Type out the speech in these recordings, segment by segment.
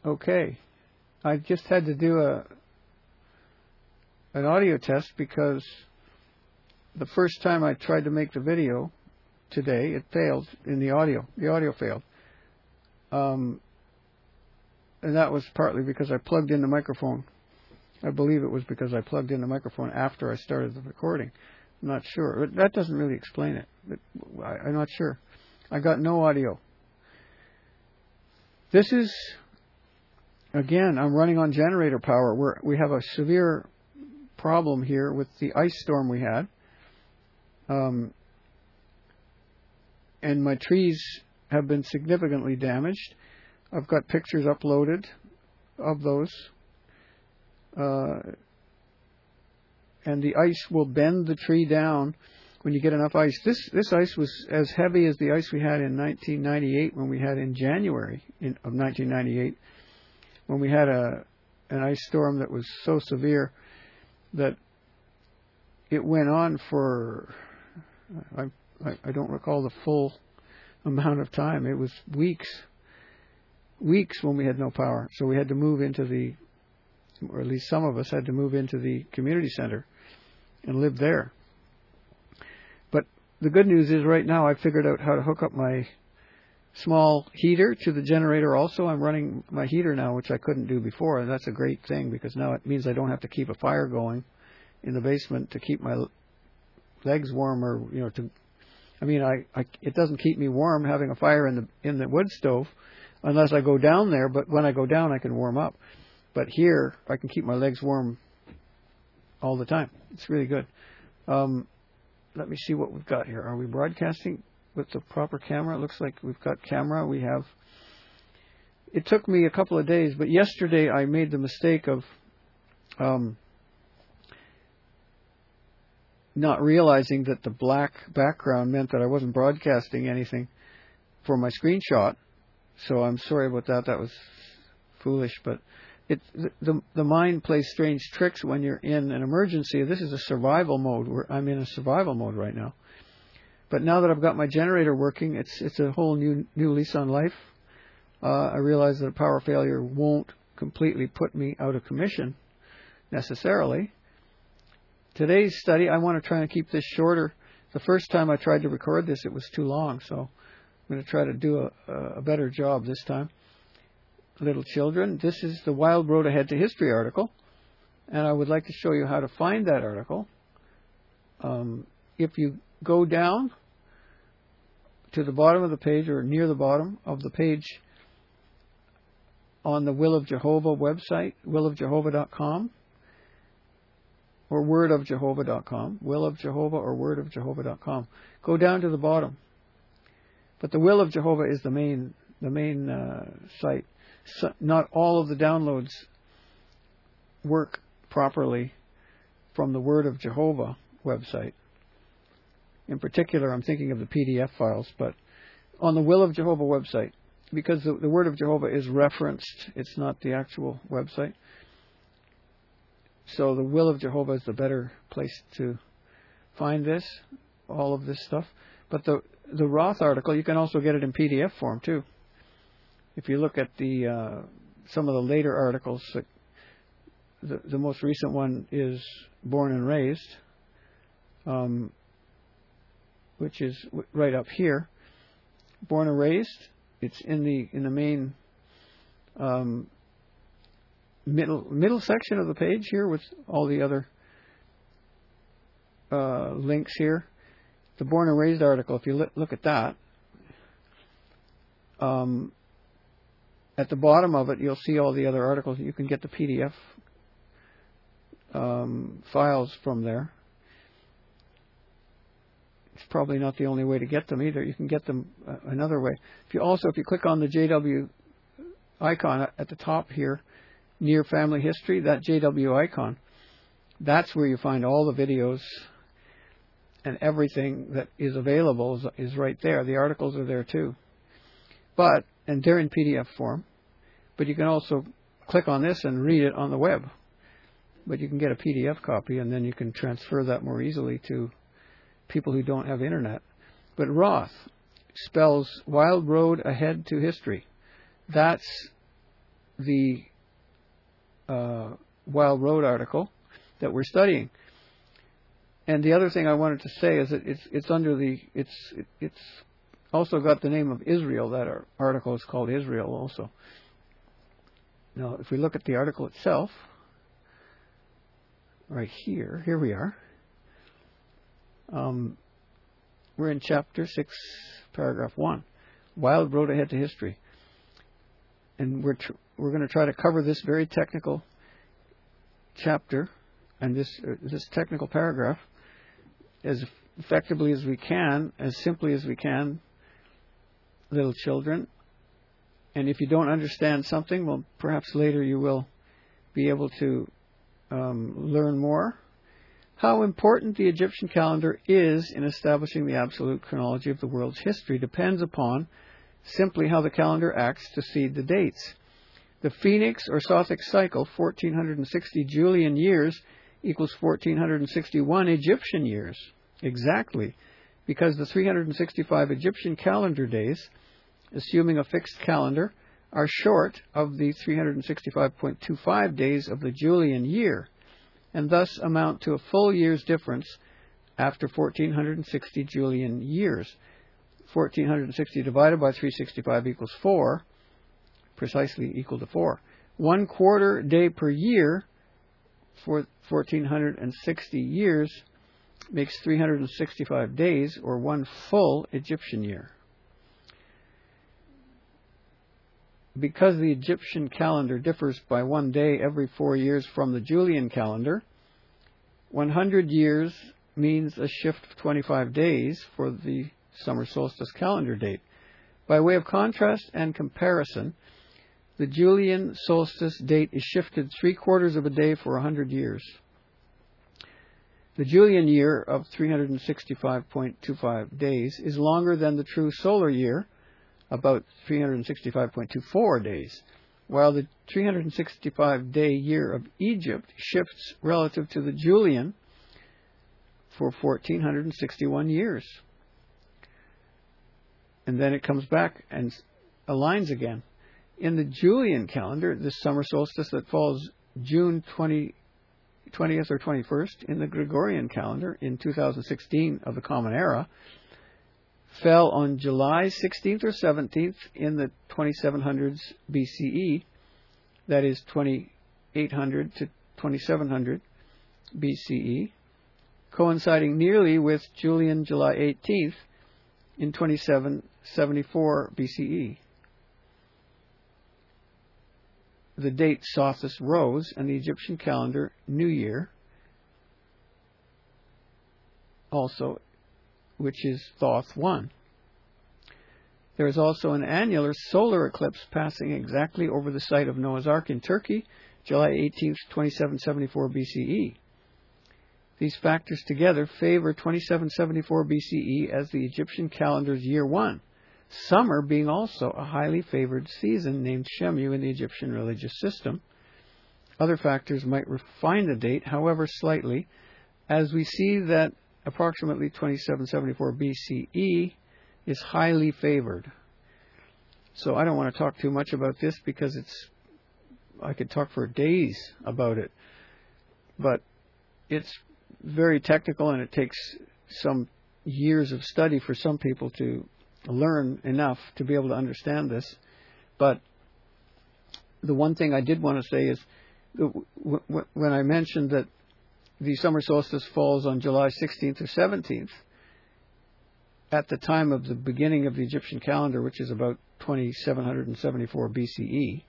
Okay. I just had to do an audio test because the first time I tried to make the video today, it failed in the audio. The audio failed. And that was partly because I plugged in the microphone. I believe it was because I plugged in the microphone after I started the recording. I'm not sure. That doesn't really explain it. But I'm not sure. I got no audio. This is, again, I'm running on generator power. We have a severe problem here with the ice storm we had. And my trees have been significantly damaged. I've got pictures uploaded of those. And the ice will bend the tree down when you get enough ice. This ice was as heavy as the ice we had in 1998 when we had in January of 1998 when we had an ice storm that was so severe that it went on for, I don't recall the full amount of time. It was weeks when we had no power. So we had to move into or at least some of us had to move into the community center and live there. But the good news is right now I figured out how to hook up my small heater to the generator also. I'm running my heater now, which I couldn't do before, and that's a great thing because now it means I don't have to keep a fire going in the basement to keep my legs warm, or it doesn't keep me warm having a fire in the wood stove unless I go down there, but when I go down I can warm up. But here I can keep my legs warm all the time. It's really good. Let me see what we've got here. Are we broadcasting with the proper camera? It looks like we've got camera. It took me a couple of days, but yesterday I made the mistake of not realizing that the black background meant that I wasn't broadcasting anything for my screenshot. So I'm sorry about that. That was foolish, but the mind plays strange tricks when you're in an emergency. This is a survival mode. I'm in a survival mode right now. But now that I've got my generator working, it's a whole new lease on life. I realize that a power failure won't completely put me out of commission necessarily. Today's study, I want to try and keep this shorter. The first time I tried to record this, it was too long, so I'm going to try to do a better job this time. Little children, this is the Wild Road Ahead to History article, and I would like to show you how to find that article. If you go down to the bottom of the page, or near the bottom of the page on the Will of Jehovah website, willofjehovah.com, or wordofjehovah.com, Will of Jehovah or wordofjehovah.com. Go down to the bottom. But the Will of Jehovah is the main site. So not all of the downloads work properly from the Word of Jehovah website. In particular, I'm thinking of the PDF files, but on the Will of Jehovah website, because the Word of Jehovah is referenced, it's not the actual website. So the Will of Jehovah is the better place to find all of this stuff. But the Roth article, you can also get it in PDF form too. If you look at some of the later articles, the most recent one is Born and Raised, which is right up here. Born and Raised, it's in the main middle section of the page here with all the other links here. The Born and Raised article, if you look at that, at the bottom of it, you'll see all the other articles. You can get the PDF files from there. It's probably not the only way to get them either. You can get them another way. If you click on the JW icon at the top here, near Family History, that JW icon, that's where you find all the videos and everything that is available is right there. The articles are there too. And they're in PDF form. But you can also click on this and read it on the web. But you can get a PDF copy, and then you can transfer that more easily to people who don't have internet. But Roth spells Wild Road Ahead to History. That's the Wild Road article that we're studying. And the other thing I wanted to say is that it's also got the name of Israel. That article is called Israel also. Now, if we look at the article itself, right here we are. We're in chapter 6, paragraph 1. Wild Road Ahead to History. And we're going to try to cover this very technical chapter and this technical paragraph as effectively as we can, as simply as we can, little children. And if you don't understand something, well, perhaps later you will be able to learn more. How important the Egyptian calendar is in establishing the absolute chronology of the world's history depends upon simply how the calendar acts to seed the dates. The Phoenix or Sothic cycle, 1460 Julian years, equals 1461 Egyptian years. Exactly. Because the 365 Egyptian calendar days, assuming a fixed calendar, are short of the 365.25 days of the Julian year, and thus amount to a full year's difference after 1460 Julian years. 1460 divided by 365 equals 4, precisely equal to 4. 1 quarter day per year for 1460 years makes 365 days, or 1 full Egyptian year. Because the Egyptian calendar differs by 1 day every 4 years from the Julian calendar, 100 years means a shift of 25 days for the summer solstice calendar date. By way of contrast and comparison, the Julian solstice date is shifted 3/4 of a day for 100 years. The Julian year of 365.25 days is longer than the true solar year, about 365.24 days, while the 365-day year of Egypt shifts relative to the Julian for 1461 years. And then it comes back and aligns again. In the Julian calendar, the summer solstice that falls June 20th or 21st in the Gregorian calendar in 2016 of the Common Era fell on July 16th or 17th in the 2700s BCE, that is 2800 to 2700 BCE, coinciding nearly with Julian July 18th in 2774 BCE. The date Sothis rose and the Egyptian calendar New Year also, which is Thoth 1. There is also an annular solar eclipse passing exactly over the site of Noah's Ark in Turkey, July 18th, 2774 BCE. These factors together favor 2774 BCE as the Egyptian calendar's year 1, summer being also a highly favored season named Shemu in the Egyptian religious system. Other factors might refine the date, however, slightly, as we see that approximately 2774 BCE is highly favored. So I don't want to talk too much about this because I could talk for days about it. But it's very technical and it takes some years of study for some people to learn enough to be able to understand this. But the one thing I did want to say is when I mentioned that the summer solstice falls on July 16th or 17th, at the time of the beginning of the Egyptian calendar, which is about 2774 BCE,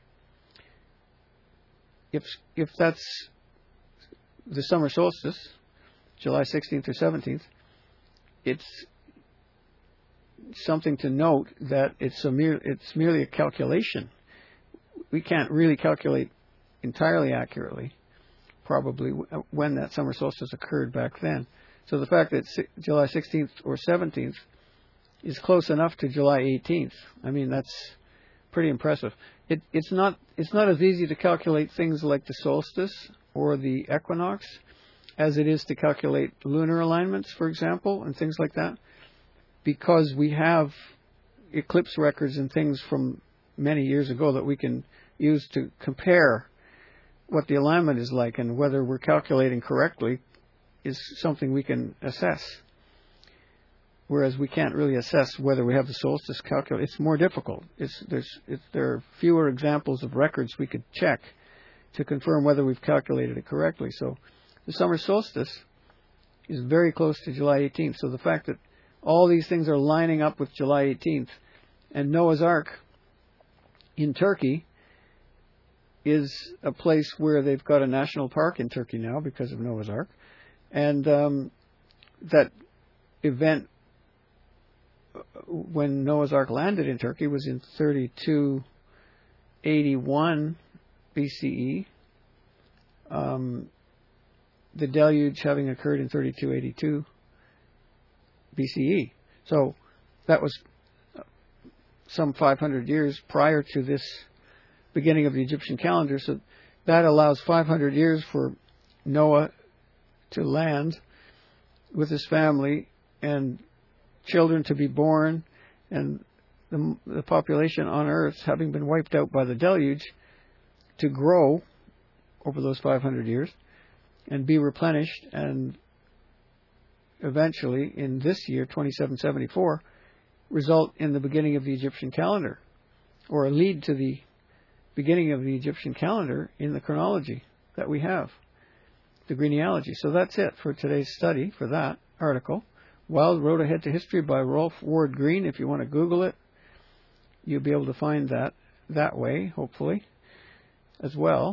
if that's the summer solstice, July 16th or 17th, it's something to note that it's merely a calculation. We can't really calculate entirely accurately, probably, when that summer solstice occurred back then. So the fact that July 16th or 17th is close enough to July 18th, I mean, that's pretty impressive. It's not as easy to calculate things like the solstice or the equinox as it is to calculate lunar alignments, for example, and things like that, because we have eclipse records and things from many years ago that we can use to compare what the alignment is like and whether we're calculating correctly is something we can assess. Whereas we can't really assess whether we have the solstice calculated. It's more difficult. There are fewer examples of records we could check to confirm whether we've calculated it correctly. So the summer solstice is very close to July 18th. So the fact that all these things are lining up with July 18th, and Noah's Ark in Turkey is a place where they've got a national park in Turkey now because of Noah's Ark. And that event when Noah's Ark landed in Turkey was in 3281 BCE. The deluge having occurred in 3282 BCE. So that was some 500 years prior to this beginning of the Egyptian calendar. So that allows 500 years for Noah to land with his family and children to be born, and the population on Earth, having been wiped out by the deluge, to grow over those 500 years and be replenished, and eventually, in this year, 2774, result in the beginning of the Egyptian calendar, or lead to the beginning of the Egyptian calendar in the chronology that we have, the genealogy. So that's it for today's study, for that article. Wild Road Ahead to History by Rolf Ward Green. If you want to Google it, you'll be able to find that way, hopefully, as well.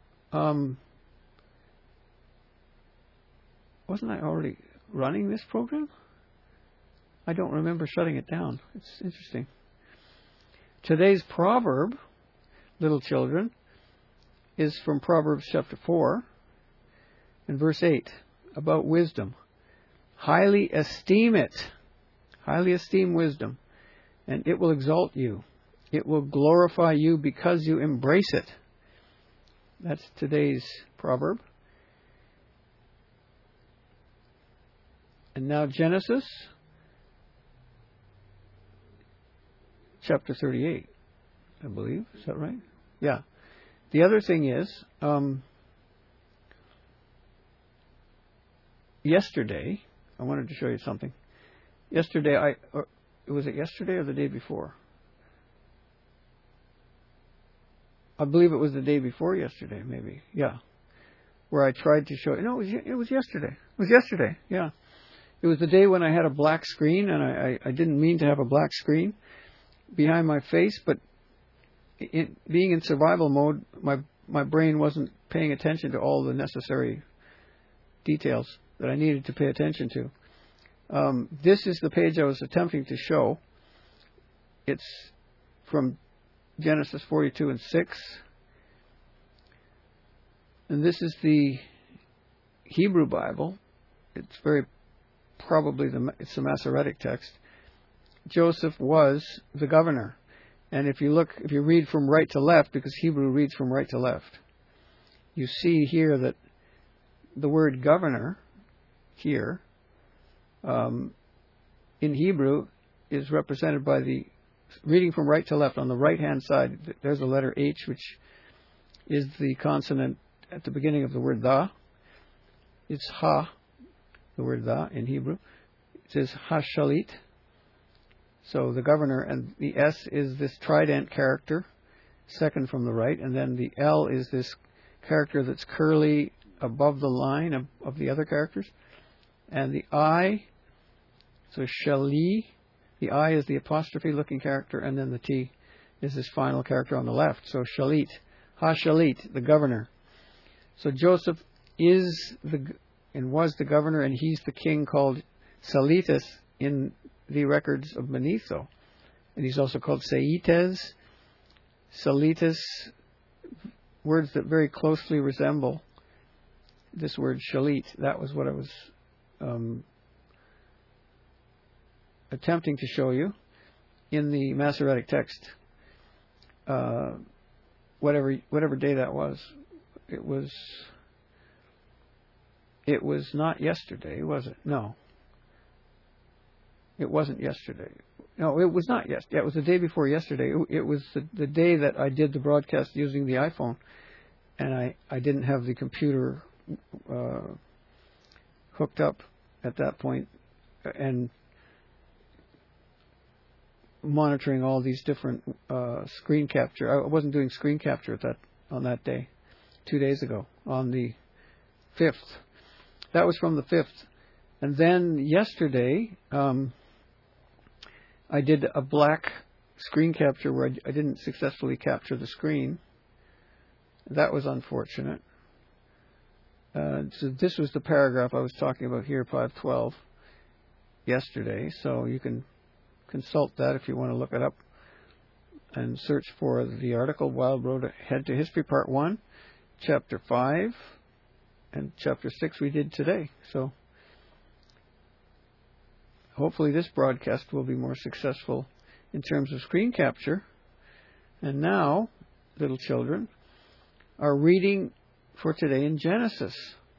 Wasn't I already running this program? I don't remember shutting it down. It's interesting. Today's proverb, little children, is from Proverbs chapter 4 and verse 8, about wisdom. Highly esteem it. Highly esteem wisdom, and it will exalt you. It will glorify you because you embrace it. That's today's proverb. And now Genesis chapter 38, I believe. Is that right? Yeah. The other thing is, yesterday, I wanted to show you something. Yesterday, was it yesterday or the day before? I believe it was the day before yesterday, maybe. Yeah. Where I tried to show, no, it was yesterday. It was yesterday, yeah. It was the day when I had a black screen, and I didn't mean to have a black screen behind my face, but being in survival mode, my brain wasn't paying attention to all the necessary details that I needed to pay attention to. This is the page I was attempting to show. It's from Genesis 42 and 6. And this is the Hebrew Bible. It's very probably it's the Masoretic text. Joseph was the governor. And if you read from right to left, because Hebrew reads from right to left, you see here that the word governor here in Hebrew is represented by the reading from right to left. On the right hand side, there's a letter H, which is the consonant at the beginning of the word the. It's ha, the word the in Hebrew. It says ha-shalit. So the governor, and the S is this trident character, second from the right, and then the L is this character that's curly above the line of the other characters. And the I, so shali, the I is the apostrophe looking character, and then the T is this final character on the left. So shalit, ha-shalit, the governor. So Joseph is and was the governor, and he's the king called Salitas in the records of Manetho. And he's also called Seites, Salitas, words that very closely resemble this word shalit. That was what I was attempting to show you in the Masoretic text. Whatever day that was. It was not yesterday, was it? No. It wasn't yesterday. No, it was not yesterday. It was the day before yesterday. It was the day that I did the broadcast using the iPhone, and I didn't have the computer hooked up at that point, and monitoring all these different screen capture. I wasn't doing screen capture on that day, 2 days ago, on the 5th. That was from the 5th. And then yesterday, I did a black screen capture where I didn't successfully capture the screen. That was unfortunate. So this was the paragraph I was talking about here, 512, yesterday. So you can consult that if you want to look it up and search for the article, Wild Road Ahead to History, Part 1, Chapter 5, and Chapter 6 we did today. So hopefully this broadcast will be more successful in terms of screen capture. And now, little children, our reading for today in Genesis.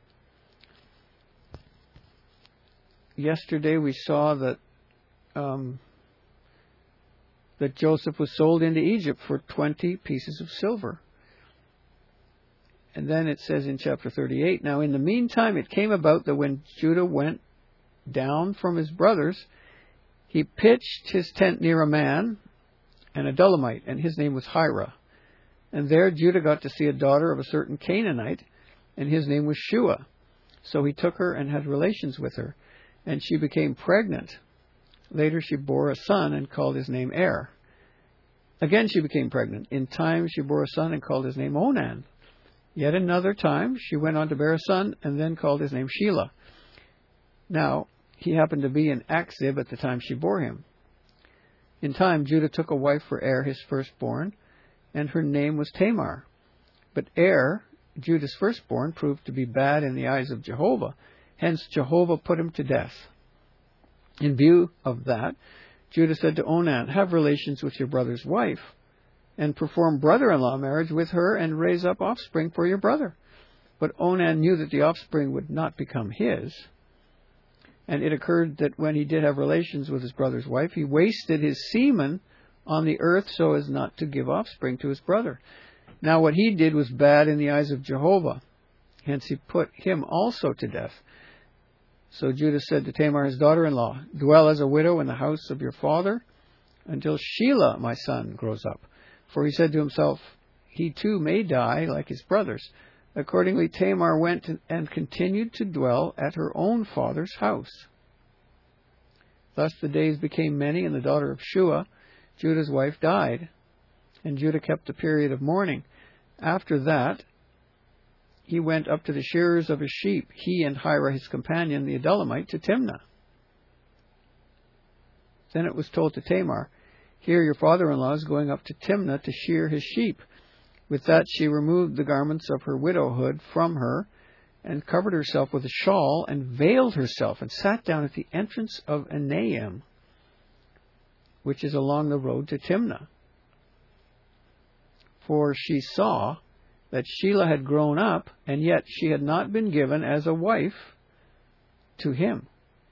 Yesterday we saw that that Joseph was sold into Egypt for 20 pieces of silver. And then it says in chapter 38, now in the meantime it came about that when Judah went down from his brothers, he pitched his tent near a man, an Adullamite, and his name was Hira. And there Judah got to see a daughter of a certain Canaanite, and his name was Shua. So he took her and had relations with her, and she became pregnant. Later she bore a son and called his name Er. Again she became pregnant. In time she bore a son and called his name Onan. Yet another time she went on to bear a son and then called his name Shelah. Now he happened to be in Achzib at the time she bore him. In time Judah took a wife for Er, his firstborn, and her name was Tamar. But Er, Judah's firstborn, proved to be bad in the eyes of Jehovah. Hence Jehovah put him to death. In view of that, Judah said to Onan, have relations with your brother's wife, and perform brother-in-law marriage with her, and raise up offspring for your brother. But Onan knew that the offspring would not become his. And it occurred that when he did have relations with his brother's wife, he wasted his semen on the earth so as not to give offspring to his brother. Now what he did was bad in the eyes of Jehovah. Hence he put him also to death. So Judah said to Tamar, his daughter-in-law, dwell as a widow in the house of your father until Shelah, my son, grows up. For he said to himself, he too may die like his brothers. Accordingly, Tamar went and continued to dwell at her own father's house. Thus the days became many, and the daughter of Shua, Judah's wife, died. And Judah kept a period of mourning. After that, he went up to the shearers of his sheep, he and Hira his companion, the Adullamite, to Timnah. Then it was told to Tamar, here your father-in-law is going up to Timnah to shear his sheep. With that she removed the garments of her widowhood from her, and covered herself with a shawl, and veiled herself, and sat down at the entrance of Enaim, which is along the road to Timnah. For she saw that Shelah had grown up, and yet she had not been given as a wife to him.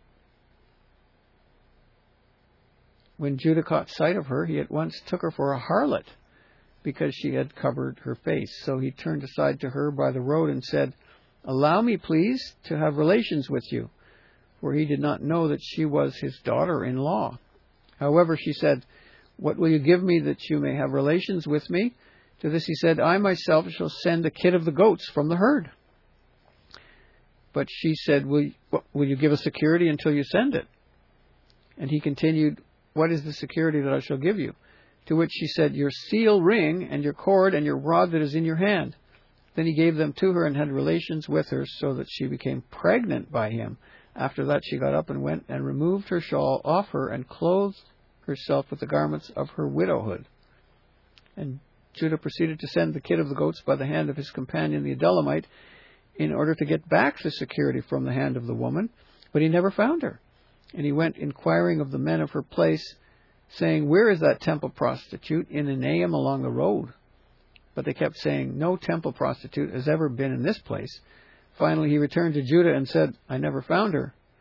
When Judah caught sight of her, he at once took her for a harlot, because she had covered her face. So he turned aside to her by the road and said, allow me, please, to have relations with you. For he did not know that she was his daughter-in-law. However, she said, what will you give me that you may have relations with me? To this he said, I myself shall send a kid of the goats from the herd. But she said, will you give us security until you send it? And he continued, what is the security that I shall give you? To which she said, your seal ring, and your cord, and your rod that is in your hand. Then he gave them to her and had relations with her, so that she became pregnant by him. After that she got up and went and removed her shawl off her, and clothed herself with the garments of her widowhood. And Judah proceeded to send the kid of the goats by the hand of his companion the Adullamite, in order to get back the security from the hand of the woman, but he never found her. And he went inquiring of the men of her place, saying, where is that temple prostitute in Enaim along the road? But they kept saying, no temple prostitute has ever been in this place. Finally he returned to Judah and said, I never found her.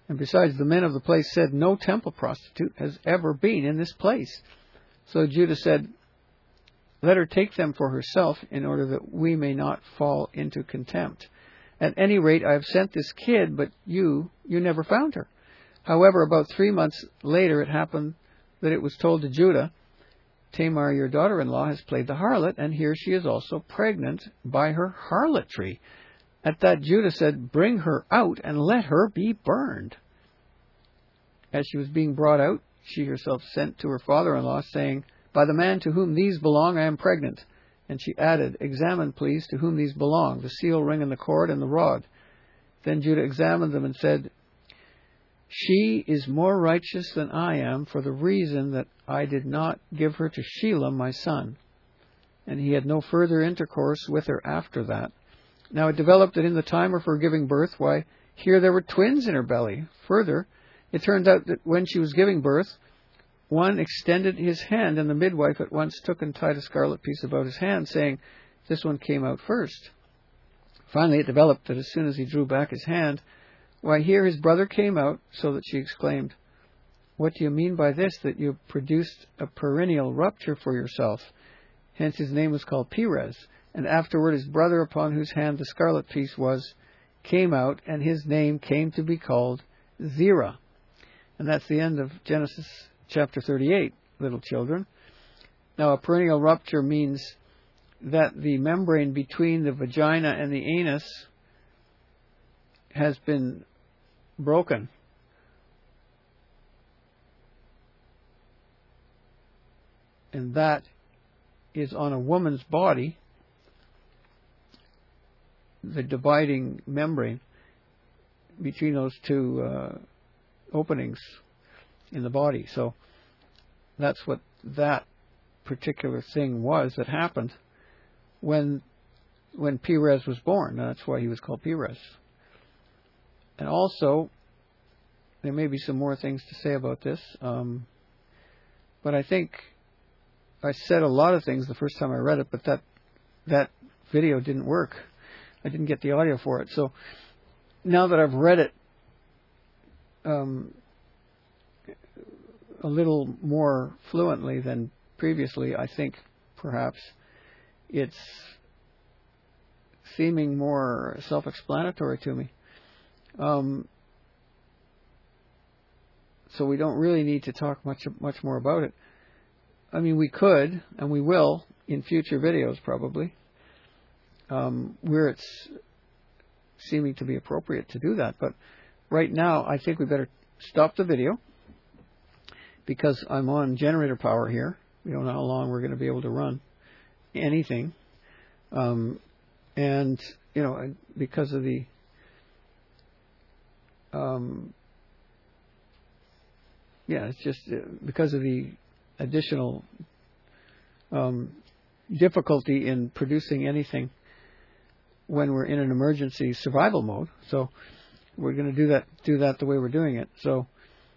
And besides, the men of the place said, no temple prostitute has ever been in this place. So Judah said, let her take them for herself in order that we may not fall into contempt. At any rate, I have sent this kid, but you never found her. However, about 3 months later, it happened that it was told to Judah, Tamar, your daughter-in-law, has played the harlot, and here she is also pregnant by her harlotry. At that, Judah said, bring her out and let her be burned. As she was being brought out, she herself sent to her father-in-law, saying, by the man to whom these belong, I am pregnant. And she added, examine, please, to whom these belong, the seal ring and the cord and the rod. Then Judah examined them and said, she is more righteous than I am, for the reason that I did not give her to Shelah, my son. And he had no further intercourse with her after that. Now it developed that in the time of her giving birth, why, here there were twins in her belly. Further, it turned out that when she was giving birth, one extended his hand, and the midwife at once took and tied a scarlet piece about his hand, saying, this one came out first. Finally, it developed that as soon as he drew back his hand, why, here his brother came out, so that she exclaimed, what do you mean by this, that you produced a perineal rupture for yourself? Hence his name was called Perez. And afterward his brother, upon whose hand the scarlet piece was, came out, and his name came to be called Zerah. And that's the end of Genesis chapter 38, little children. Now, a perineal rupture means that the membrane between the vagina and the anus has been broken. And that is on a woman's body, the dividing membrane between those two openings in the body. So that's what that particular thing was that happened when Perez was born. That's why he was called Perez. And also, there may be some more things to say about this, but I think I said a lot of things the first time I read it, but that video didn't work. I didn't get the audio for it. So now that I've read it a little more fluently than previously, I think perhaps it's seeming more self-explanatory to me. So we don't really need to talk much more about it. I mean, we could, and we will, in future videos probably, where it's seeming to be appropriate to do that. But right now, I think we better stop the video, because I'm on generator power here. We don't know how long we're going to be able to run anything. And, because of the it's just because of the additional difficulty in producing anything when we're in an emergency survival mode. So we're going to do that the way we're doing it. So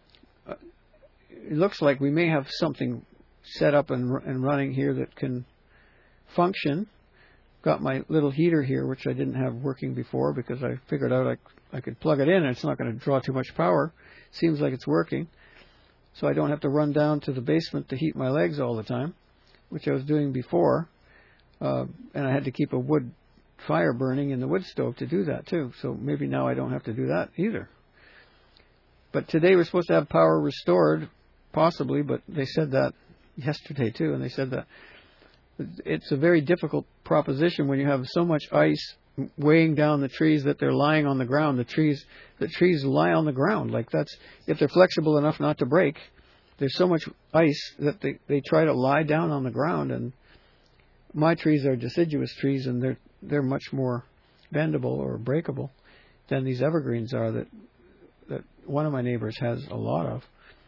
it looks like we may have something set up and running here that can function. Got my little heater here, which I didn't have working before, because I figured out I could plug it in and it's not going to draw too much power. Seems like it's working. So I don't have to run down to the basement to heat my legs all the time, which I was doing before. And I had to keep a wood fire burning in the wood stove to do that too. So maybe now I don't have to do that either. But today we're supposed to have power restored, possibly, but they said that yesterday too, and they said that it's a very difficult proposition when you have so much ice weighing down the trees that they're lying on the ground. The trees lie on the ground. Like that's, if they're flexible enough not to break, there's so much ice that they try to lie down on the ground. And my trees are deciduous trees, and they're much more bendable or breakable than these evergreens are that one of my neighbors has a lot of.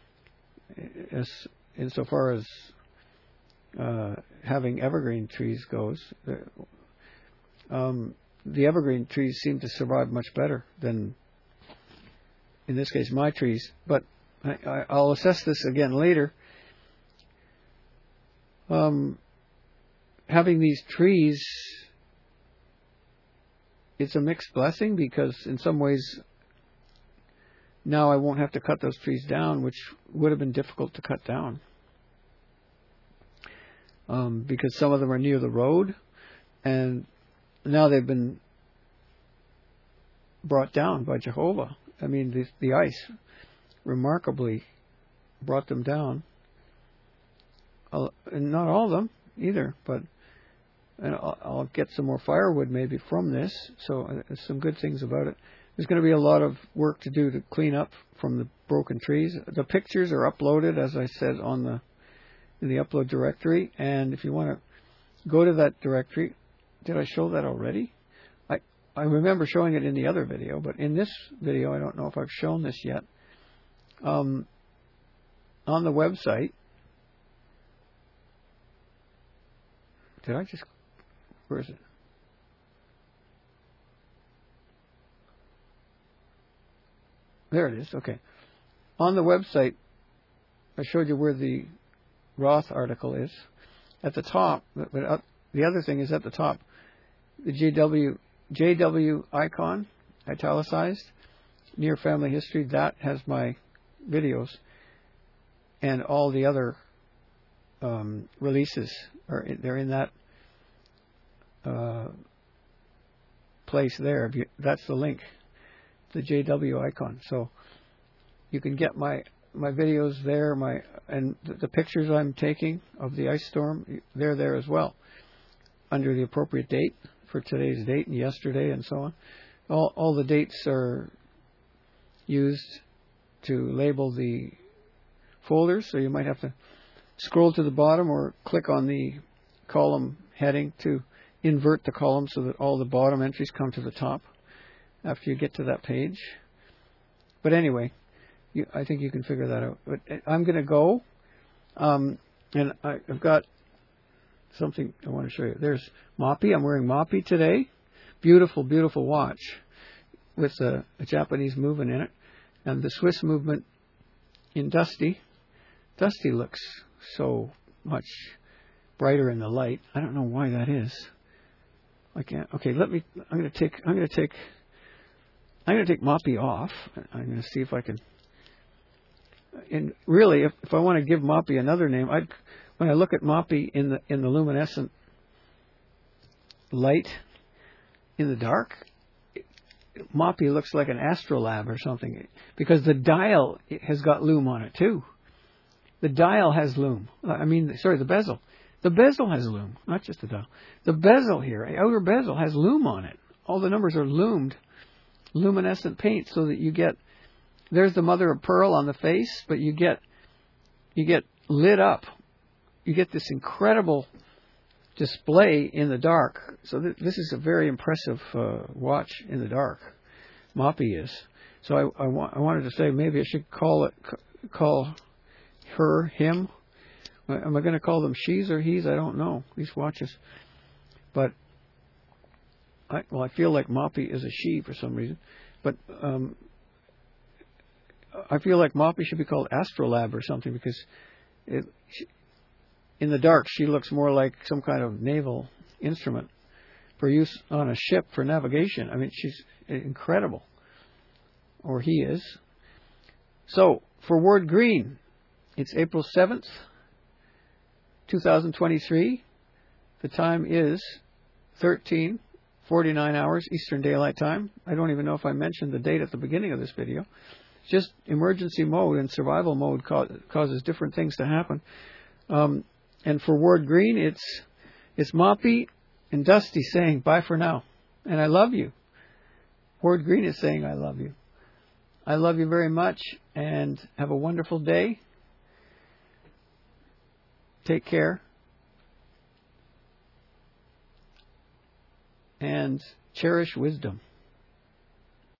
Insofar as having evergreen trees goes, the evergreen trees seem to survive much better than, in this case, my trees. But I'll assess this again later. Having these trees, it's a mixed blessing, because in some ways now I won't have to cut those trees down, which would have been difficult to cut down. Because some of them are near the road, and now they've been brought down by Jehovah. I mean, the ice remarkably brought them down. And not all of them either, but I'll get some more firewood maybe from this, so there's some good things about it. There's going to be a lot of work to do to clean up from the broken trees. The pictures are uploaded, as I said, in the upload directory, and if you want to go to that directory, did I show that already? I remember showing it in the other video, but in this video I don't know if I've shown this yet. On the website, where is it? There it is, okay. On the website, I showed you where the Roth article is. At the top, but the other thing is at the top, the JW icon, italicized, near family history, that has my videos. And all the other releases, they're in that place there. That's the link, the JW icon. So you can get my videos there, and the pictures I'm taking of the ice storm, they're there as well, under the appropriate date for today's date and yesterday and so on. All the dates are used to label the folders, so you might have to scroll to the bottom or click on the column heading to invert the column so that all the bottom entries come to the top after you get to that page. But anyway, I think you can figure that out. But I'm going to go, and I've got something I want to show you. There's Moppi. I'm wearing Moppi today. Beautiful, beautiful watch with a Japanese movement in it, and the Swiss movement in Dusty. Dusty looks so much brighter in the light. I don't know why that is. I can't. Okay, I'm going to take Moppi off. I'm going to see if I can. And really, if I want to give Moppi another name, when I look at Moppi in the luminescent light in the dark, Moppi looks like an astrolabe or something, because the dial has got lume on it too. The dial has lume. The bezel. The bezel has lume, not just the dial. The bezel here, outer bezel, has lume on it. All the numbers are lumed, luminescent paint, so that you get, there's the mother of pearl on the face, but you get lit up. You get this incredible display in the dark. So this is a very impressive watch in the dark. Moppi is. So I wanted to say maybe I should call her, him. Am I going to call them she's or he's? I don't know, these watches. But I feel like Moppi is a she for some reason. But I feel like Moppi should be called Astrolabe or something, because in the dark she looks more like some kind of naval instrument for use on a ship for navigation. I mean, she's incredible. Or he is. So, for Ward Green, it's April 7th, 2023. The time is 13:49 hours Eastern Daylight Time. I don't even know if I mentioned the date at the beginning of this video. It's just emergency mode and survival mode causes different things to happen. And for Ward Green, it's Moppi and Dusty saying bye for now, and I love you. Ward Green is saying I love you. I love you very much, and have a wonderful day. Take care. And cherish wisdom.